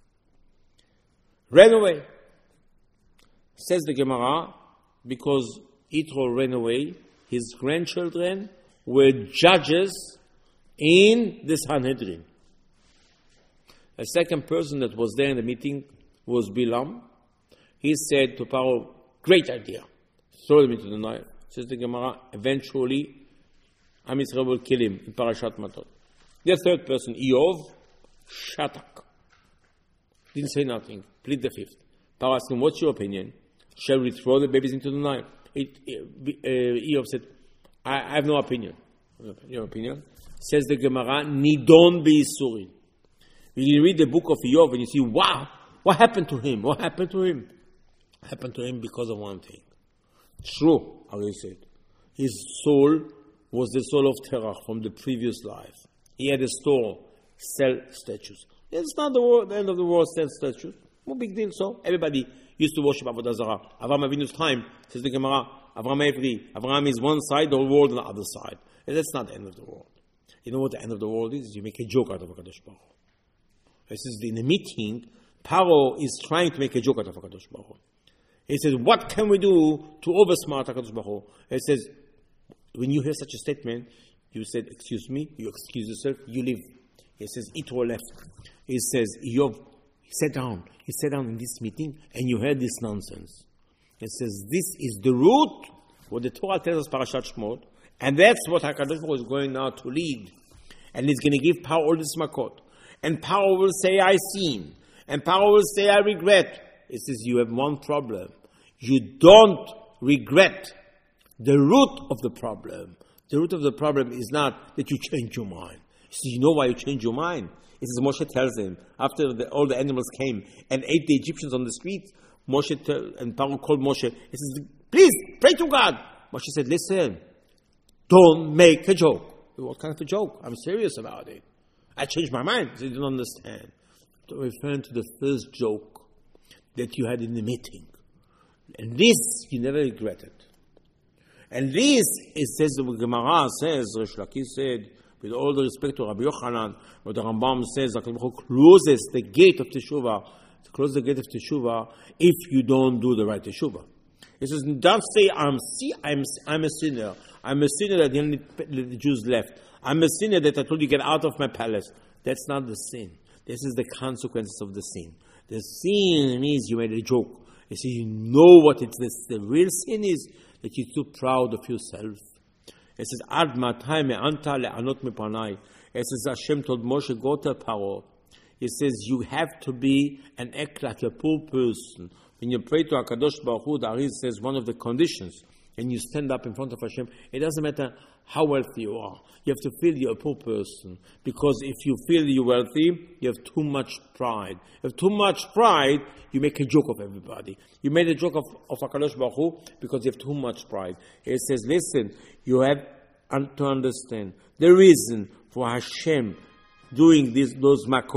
Ran away. Says the Gemara, because Yitro ran away, his grandchildren were judges in the Sanhedrin. A second person that was there in the meeting was Bilam. He said to Paro, great idea. Throw him into the Nile. Says the Gemara, eventually, Am Yisrael will kill him in Parashat Matot. The third person, Eov, Shatak. Didn't say nothing. Plead the fifth. Paro asked him, what's your opinion? Shall we throw the babies into the Nile? Eov said, I have no opinion. Your opinion? Says the Gemara, Nidon Be'isurin. When you read the book of Eov and you see, wow, what happened to him? What happened to him? Happened to him because of one thing. True, Ali said. His soul was the soul of Terach from the previous life. He had a store, sell statues. It's not the end of the world, sell statues. No big deal. So everybody used to worship Avodah Zarah. Avraham Avinu's time, says the Gemara, Avraham is one side, the world on the other side. And that's not the end of the world. You know what the end of the world is? You make a joke out of HaKadosh Baruch Hu. This is in a meeting, Paro is trying to make a joke out of HaKadosh Baruch Hu. He says, what can we do to oversmart HaKadosh Baruch Hu? He says, when you hear such a statement, you said, excuse me, you excuse yourself, you leave. He says, Yitro left. He says, Eov, sit down. He sat down in this meeting and you heard this nonsense. He says, this is the root, what the Torah tells us, Parashat Shmot, and that's what HaKadosh Baruch Hu is going now to lead. And he's going to give Paro all this makot. And Paro will say, I sin. And Paro will say, I regret. It says, you have one problem. You don't regret the root of the problem. The root of the problem is not that you change your mind. See, you know why you change your mind? It says, Moshe tells him, after all the animals came and ate the Egyptians on the streets, and Paro called Moshe. He says, please, pray to God. Moshe said, listen, don't make a joke. What kind of a joke? I'm serious about it. I changed my mind. So you don't understand. Referring to the first joke that you had in the meeting. And this, you never regretted. And this, it says, the Gemara says, Rish Lakish said, with all the respect to Rabbi Yochanan, what the Rambam says, closes the gate of Teshuvah, to close the gate of Teshuvah, if you don't do the right Teshuvah. It says, don't say, I'm a sinner. I'm a sinner that the Jews left. I'm a sinner that I told you get out of my palace. That's not the sin. This is the consequences of the sin. The sin means you made a joke. You see, you know what it is. The real sin is that you're too proud of yourself. It says, Ad matai me'anta le'anot mepanai. It says, Hashem told Moshe, go to Paro. It says, you have to be and act like a poor person. When you pray to HaKadosh Baruch Hu, the Arizal says one of the conditions, and you stand up in front of Hashem, it doesn't matter how wealthy you are. You have to feel you're a poor person. Because if you feel you're wealthy, you have too much pride. If you have too much pride, you make a joke of everybody. You made a joke of HaKadosh Baruch Hu because you have too much pride. It says, listen, you have to understand the reason for Hashem doing those makot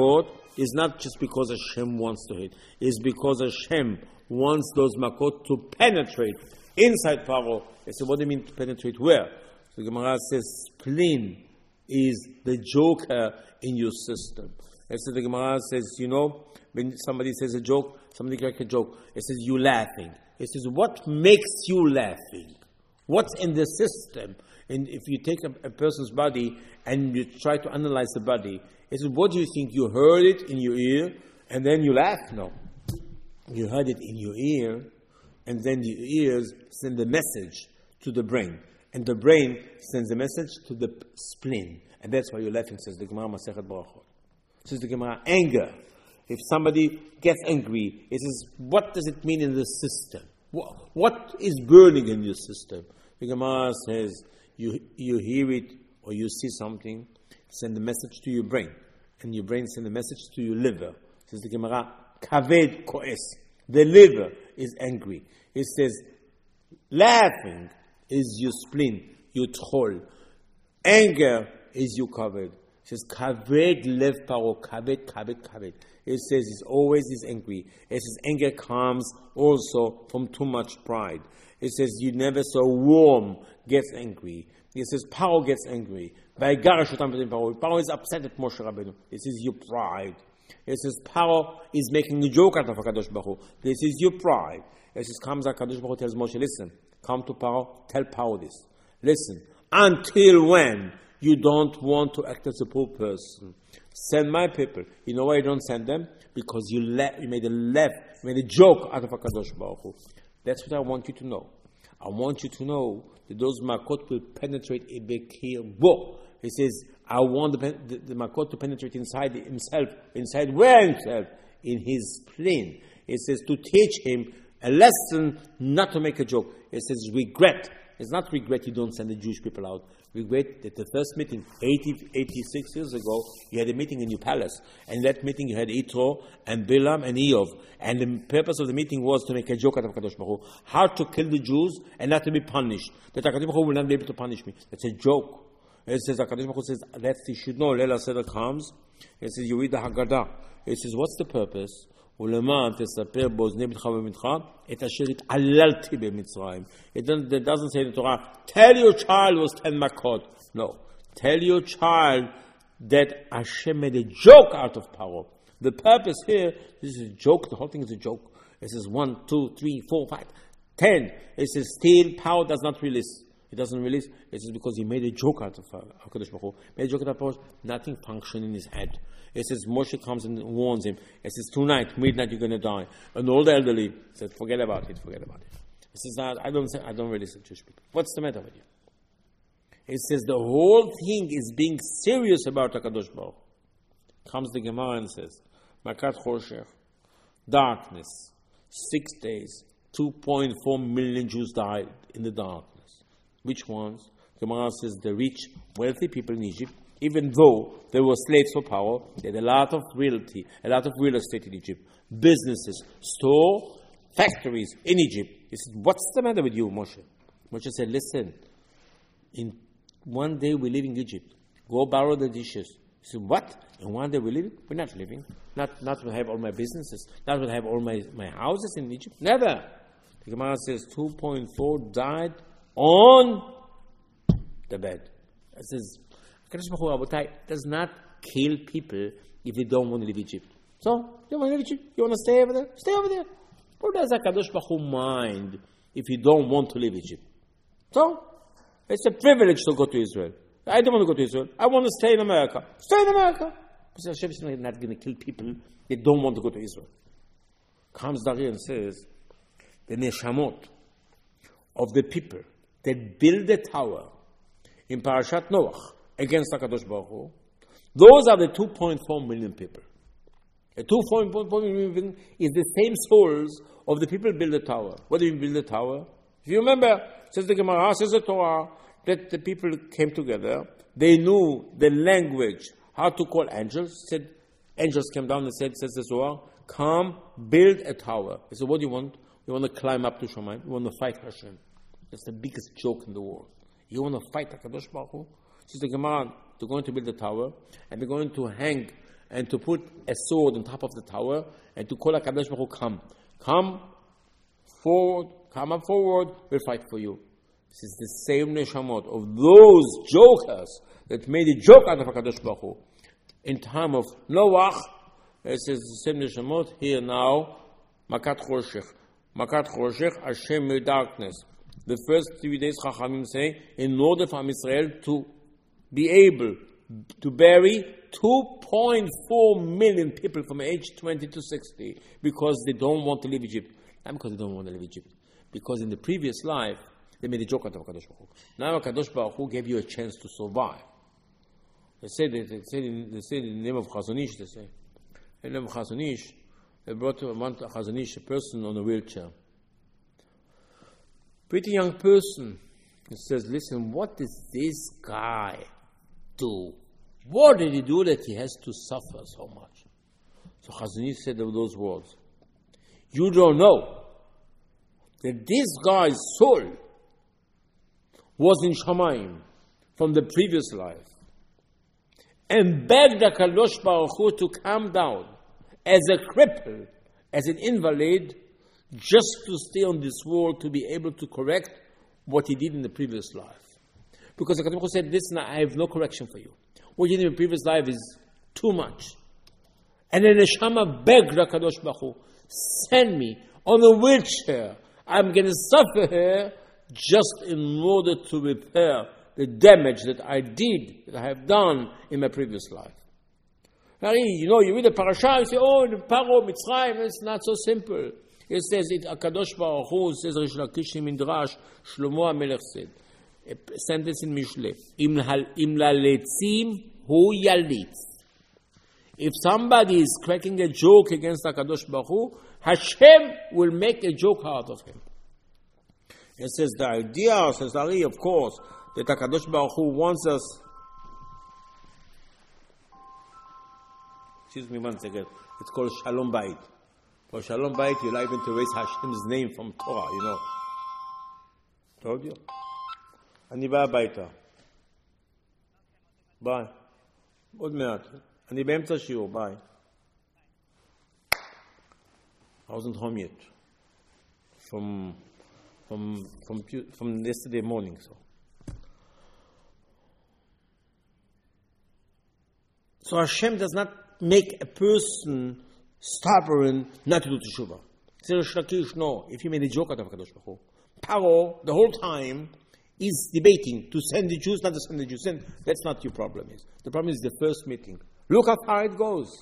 is not just because Hashem wants to hit. It's because Hashem wants those makot to penetrate inside Paro. I said, what do you mean to penetrate where? So the Gemara says, spleen is the joker in your system. I said, the Gemara says, when somebody says a joke, somebody cracks a joke, it says, you laughing. It says, what makes you laughing? What's in the system? And if you take a person's body and you try to analyze the body, it says, what do you think? You heard it in your ear and then you laugh? No. You heard it in your ear and then the ears send the message to the brain. And the brain sends the message to the spleen. And that's why you're laughing, says the Gemara Masechet Brachot. Says the Gemara, anger. If somebody gets angry, it says, what does it mean in the system? What is burning in your system? The Gemara says, you hear it or you see something, send the message to your brain. And your brain send the message to your liver. Says the Gemara, kaved koes. The liver is angry. It says, laughing is your spleen, your troll. Anger is your kaved. It says, kaved lev paro, kaved. It says, he's always angry. It says, anger comes also from too much pride. It says, you never saw a worm gets angry. It says, Paro gets angry. Paro is upset at Moshe Rabbeinu. This is your pride. It says, Paro is making a joke out of HaKadosh Baruch Hu. This is your pride. It says, comes HaKadosh Baruch Hu, tells Moshe, listen, come to Paro, tell Paro this. Listen, until when you don't want to act as a poor person, send my people. You know why you don't send them? Because you made a joke out of HaKadosh Baruch Hu. That's what I want you to know. I want you to know that those makot will penetrate a bekir bo. He says, I want the makot to penetrate inside himself. Inside where himself? In his spleen. It says to teach him a lesson, not to make a joke. It says regret. It's not regret you don't send the Jewish people out. Regret that the first meeting, 86 years ago, you had a meeting in your palace. And in that meeting you had Yitro and Bilam and Eov. And the purpose of the meeting was to make a joke out of HaKadosh Baruch Hu. How to kill the Jews and not to be punished. That HaKadosh Baruch Hu will not be able to punish me. That's a joke. It says, HaKadosh Baruch Hu says, that you should know. Leila Seder comes. It says, you read the Haggadah. It says, what's the purpose? ולמען תספר באוזני בתך ובבנך את אשר התעללתי במצרים. It doesn't say in the Torah, tell your child was 10 makot. No. Tell your child that Hashem made a joke out of Paro. The purpose here, this is a joke, the whole thing is a joke. It says 1, 2, 3, 4, 5, 10. It says still Paro does not release. It doesn't release. It says because he made a joke out of HaKadosh Baruch Hu. Made a joke out of Paro, nothing functioned in his head. It says Moshe comes and warns him. It says tonight, midnight, you're going to die. And all the elderly said, forget about it. It says I don't really say Jewish people. What's the matter with you? It says the whole thing is being serious about HaKadosh Baruch Hu. Comes the Gemara and says, Makat Choshech, darkness, 6 days, 2.4 million Jews died in the darkness. Which ones? Gemara says the rich, wealthy people in Egypt, even though they were slaves for power, they had a lot of realty, a lot of real estate in Egypt, businesses, store, factories in Egypt. He said, what's the matter with you, Moshe? Moshe said, listen, in one day we live in Egypt. Go borrow the dishes. He said, what? In one day we live? We're not living. Not to have all my businesses, not to have all my houses in Egypt. Never. The Gemara says 2.4 died on the bed. It says, HaKadosh Baruch Hu does not kill people if they don't want to leave Egypt. So, you want to leave Egypt? You want to stay over there? Stay over there. What does HaKadosh Baruch Hu mind if you don't want to leave Egypt? So, it's a privilege to go to Israel. I don't want to go to Israel. I want to stay in America. Stay in America. Because Hashem is not going to kill people that don't want to go to Israel. Comes Dari and says, the neshamot of the people that build the tower in Parashat Noach against HaKadosh Baruch Hu, those are the 2.4 million people. The 2.4 million is the same souls of the people build the tower. What do you mean build the tower? If you remember, says the Gemara, says the Torah, that the people came together, they knew the language, how to call angels. Said, angels came down and said, says the Zohar, come, build a tower. They said, what do you want? You want to climb up to Shamayim? You want to fight Hashem? That's the biggest joke in the world. You want to fight HaKadosh Baruch Hu? Says the Gemara, they're going to build a tower, and they're going to hang and to put a sword on top of the tower and to call HaKadosh Baruch Hu, come forward, come up forward, we'll fight for you. This is the same neshamot of those jokers that made a joke out of HaKadosh Baruch Hu. In time of Noach, it says the same neshamot, here now, Makat Choshech. Makat Choshech, Hashem made darkness. The first 3 days, Chachamim say, in order for Israel to be able to bury 2.4 million people from age 20 to 60 because they don't want to leave Egypt. Not because they don't want to leave Egypt. Because in the previous life, they made a joke out of HaKadosh Baruch Hu. Now HaKadosh Baruch Hu gave you a chance to survive. They say in the name of Chazon Ish, they say. In the name of Chazon Ish, they brought one Chazon Ish, a person on a wheelchair. Pretty young person. He says, listen, what does this guy do? What did he do that he has to suffer so much? So Chazon Ish said those words. You don't know that this guy's soul was in Shamayim from the previous life and begged the HaKadosh Baruch Hu to come down as a cripple, as an invalid, just to stay on this world to be able to correct what he did in the previous life. Because the HaKadosh Baruch Hu said, listen, I have no correction for you. What you did in the previous life is too much. And then the Neshama begged the HaKadosh Baruch Hu, send me on a wheelchair. I'm going to suffer here just in order to repair the damage that I did, that I have done in my previous life. You read the parasha, you say, oh, the Paro, Mitzrayim, it's not so simple. It says, HaKadosh Baruch Hu, says Rish Lakish in Midrash, Shlomo HaMelech said, a sentence in Mishle, Im laletzim hu yalitz. If somebody is cracking a joke against HaKadosh Baruch Hu, Hashem will make a joke out of him. It says the idea, says Ari, of course, that HaKadosh Baruch Hu wants us. Excuse me one second. It's called Shalom Bayit. For Shalom Bayit, you're liable to raise Hashem's name from Torah, you know. Told you. אני בא הביתה. ביי. עוד מעט. אני באמצע שיעור, ביי. I wasn't home yet. From yesterday morning, So Hashem does not make a person stubborn not to do teshuvah. Rish Lakish, no. If he made a joke out of HaKadosh Baruch Hu, Paro, the whole time, is debating to send the Jews, not to send the Jews. That's not your problem. The problem is the first meeting. Look how far it goes.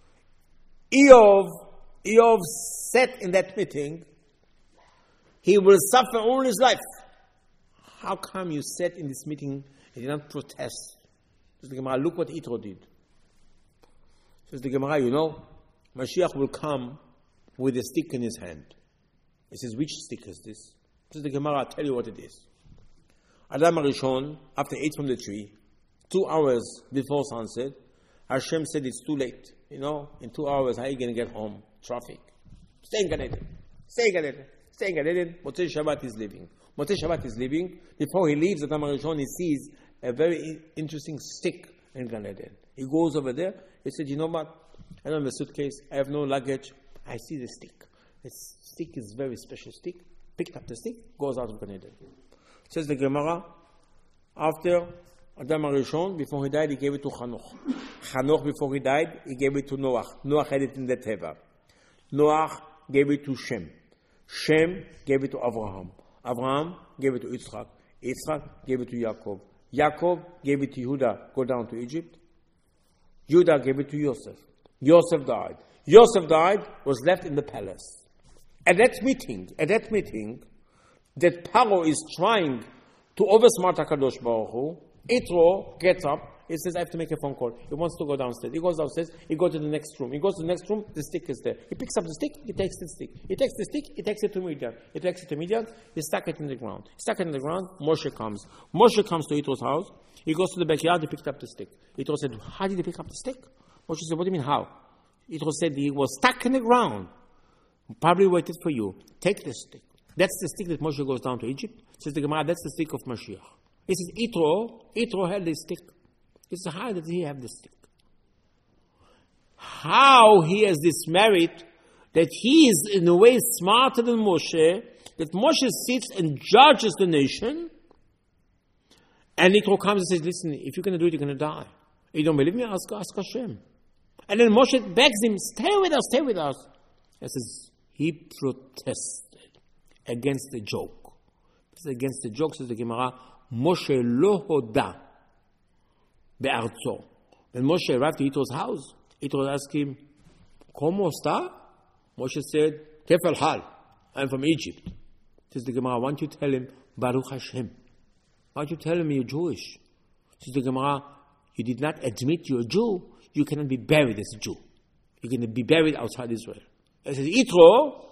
Eov said in that meeting, he will suffer all his life. How come you said in this meeting and did not protest? Says the Gemara, look what Yitro did. Says the Gemara, Mashiach will come with a stick in his hand. He says, which stick is this? Says the Gemara, I'll tell you what it is. Adam HaRishon, after ate from the tree, 2 hours before sunset, Hashem said it's too late. In 2 hours, how are you going to get home? Traffic. Stay in Gan Eden. Motzei Shabbat is leaving. Before he leaves Adam HaRishon, he sees a very interesting stick in Gan Eden. He goes over there. He said, you know what? I don't have a suitcase. I have no luggage. I see the stick. This stick is a very special stick. Picked up the stick, goes out of Gan Eden. Says the Gemara, after Adam HaRishon, before he died, he gave it to Chanoch. Chanoch, before he died, he gave it to Noach. Noach had it in the Teva. Noach gave it to Shem. Shem gave it to Avraham. Avraham gave it to Yitzchak. Yitzchak gave it to Yaakov. Yaakov gave it to Yehuda, go down to Egypt. Yehuda gave it to Yosef. Yosef died. Was left in the palace. At that meeting, that Paro is trying to oversmart HaKadosh Baruch Hu, Yitro gets up, he says, I have to make a phone call. He wants to go downstairs. He goes downstairs, he goes to the next room. He goes to the next room, the stick is there. He picks up the stick, he takes the stick. He takes the stick, he takes it to Midian. He stuck it in the ground. Moshe comes. Moshe comes to Yitro's house. He goes to the backyard, he picked up the stick. Yitro said, how did he pick up the stick? Moshe said, what do you mean, how? Yitro said, he was stuck in the ground. Probably waited for you. Take the stick. That's the stick that Moshe goes down to Egypt. Says the Gemara, that's the stick of Mashiach. He says, Yitro had this stick. He says, how did he have this stick? how he has this merit that he is in a way smarter than Moshe, that Moshe sits and judges the nation, and Yitro comes and says, listen, if you're going to do it, you're going to die. If you don't believe me, ask Hashem. And then Moshe begs him, stay with us, stay with us. He says, he protested against the joke. Against the joke, says the Gemara, Moshe lo hoda be'arzo. When Moshe arrived to Yitro's house, Yitro asked him, ¿Cómo está? Moshe said, Kefal hal, I'm from Egypt. Says the Gemara, why don't you tell him, Baruch Hashem? Why don't you tell him you're Jewish? Says the Gemara, you did not admit you're a Jew, you cannot be buried as a Jew. You can be buried outside Israel. It says, Yitro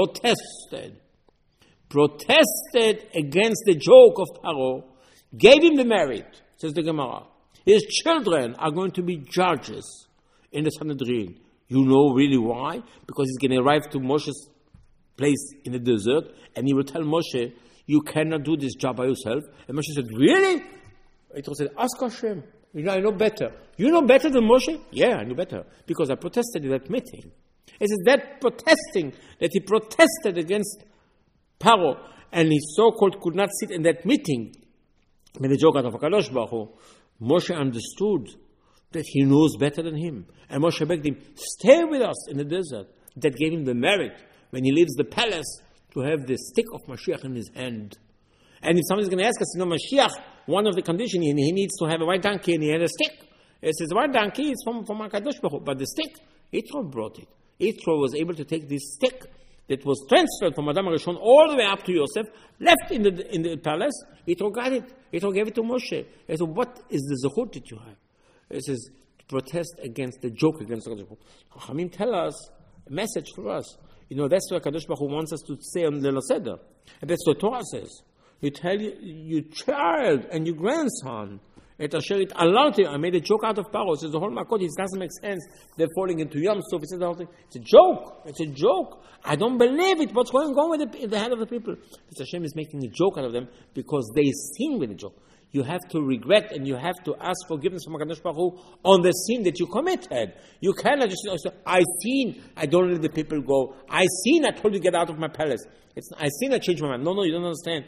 protested against the joke of Paro, gave him the merit, says the Gemara. His children are going to be judges in the Sanhedrin. You know really why? Because he's going to arrive to Moshe's place in the desert, and he will tell Moshe, you cannot do this job by yourself. And Moshe said, really? Yitro said, ask Hashem. I know better. You know better than Moshe? Yeah, I know better. Because I protested in that meeting. It says that protesting, that he protested against Paro, and he so-called could not sit in that meeting, with the joke out of HaKadosh Baruch Hu, Moshe understood that he knows better than him. And Moshe begged him, stay with us in the desert. That gave him the merit, when he leaves the palace, to have the stick of Mashiach in his hand. And if somebody's going to ask us, Mashiach, one of the conditions, he needs to have a white donkey and he had a stick. It says, the white donkey is from HaKadosh Baruch Hu, but the stick, Yitro brought it. Yitro was able to take this stick that was transferred from Adam HaRishon all the way up to Yosef, left in the palace. Yitro got it. Yitro gave it to Moshe. He said, what is the zechut that you have? It says, to protest against the joke against HaKadosh Baruch Hu. Chachamim tell us a message for us. That's what HaKadosh Baruch Hu wants us to say on Leil HaSeder. And that's what Torah says. You tell your child and your grandson, I made a joke out of Paro. It says the whole Makot, it doesn't make sense. They're falling into Yom Suf. It says the whole thing. It's a joke. It's a joke. I don't believe it. What's going on with the head of the people? Hashem is making a joke out of them because they sin with the joke. You have to regret and you have to ask forgiveness from HaKadosh Baruch Hu on the sin that you committed. You cannot just say, I sin, I don't let the people go. I sin, I told you to get out of my palace. I sin, I changed my mind. No, you don't understand.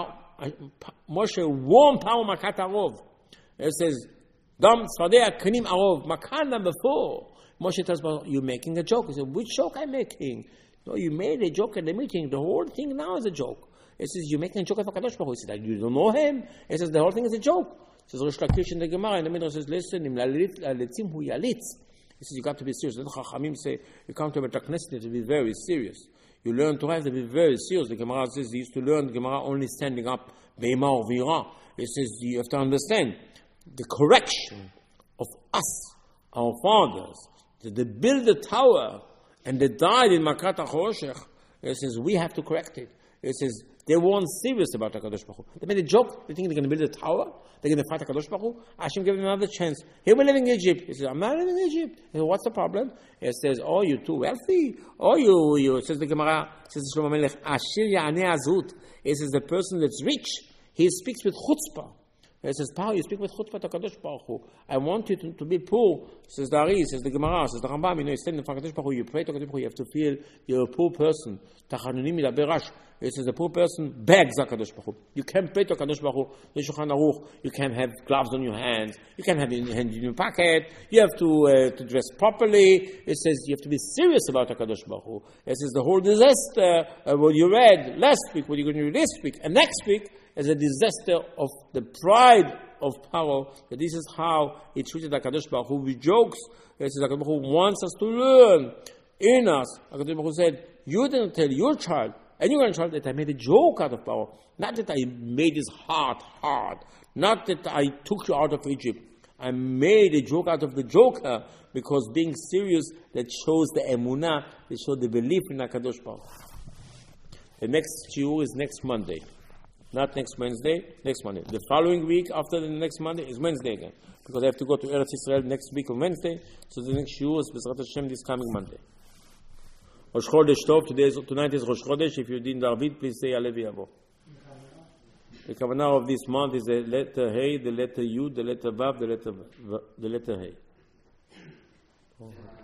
Moshe warned Paro Makat Arov. It says, Dam Tzfadei Kenim Arov, Makan number 4. Moshe tells me, you're making a joke. He said, which joke I'm making? No, you made a joke at the meeting. The whole thing now is a joke. It says, you're making a joke of HaKadosh Baruch Hu. He said, you don't know him. It says, the whole thing is a joke. It says, Rosh Lakish in the Gemara, in the middle, says, listen, Im lalitzim hu yalitz. He says, you got to be serious. Then Chachamim say, you come to a Beit HaKnesset to be very serious. You learn to have to be very serious. The Gemara says, they used to learn the Gemara only standing up, Be'ima or Vira. It says, you have to understand, the correction of us, our fathers, that they built the tower and they died in Makat HaChoshech. It says, we have to correct it. It says, they weren't serious about HaKadosh Baruch Hu. They made a joke. They think they're going to build a tower. They're going to fight HaKadosh Baruch Hu. Hashem gave them another chance. Here we're living in Egypt. He says, I'm not living in Egypt. He says, what's the problem? It says, oh, you're too wealthy. Oh, you. It says the Gemara, it says Shlomo Melech, Ashir Ya'aneh Azut. It says the person that's rich, he speaks with chutzpah. It says, Paro, you speak with chutzpah to HaKadosh Baruch Hu. I want you to be poor. Says the Ari, says the Gemara, says the Rambam, you stand in front of HaKadosh Baruch Hu, you pray to HaKadosh Baruch Hu, you have to feel you're a poor person. Tachanunim midaber rash. It says the poor person begs HaKadosh Baruch Hu. You can't pray to HaKadosh Baruch Hu, the Shulchan Aruch. You can't have gloves on your hands. You can't have your hand in your pocket. You have to dress properly. It says you have to be serious about HaKadosh Baruch Hu. It says the whole disaster, what you read last week, what you're going to read this week, and next week, is a disaster of the pride of Paro, that this is how he treated HaKadosh Baruch Hu with jokes. It says HaKadosh Baruch Hu wants us to learn in us. HaKadosh Baruch Hu said, you didn't tell your child and your grandchild that I made a joke out of Paro. Not that I made his heart hard. Not that I took you out of Egypt. I made a joke out of the joker, because being serious, that shows the emunah, that shows the belief in HaKadosh Baruch Hu. The next shiur is next Monday. Not next Wednesday, next Monday. The following week after the next Monday is Wednesday again, because I have to go to Eretz Yisrael next week on Wednesday, so the next shiur is B'ezrat Hashem this coming Monday. Rosh Chodesh Tov, tonight is Rosh Chodesh. If you didn't Arvit, please say Alev Yavo. The kavanah of this month is the letter Hey, the letter Yud, the letter Vav, the letter Hey.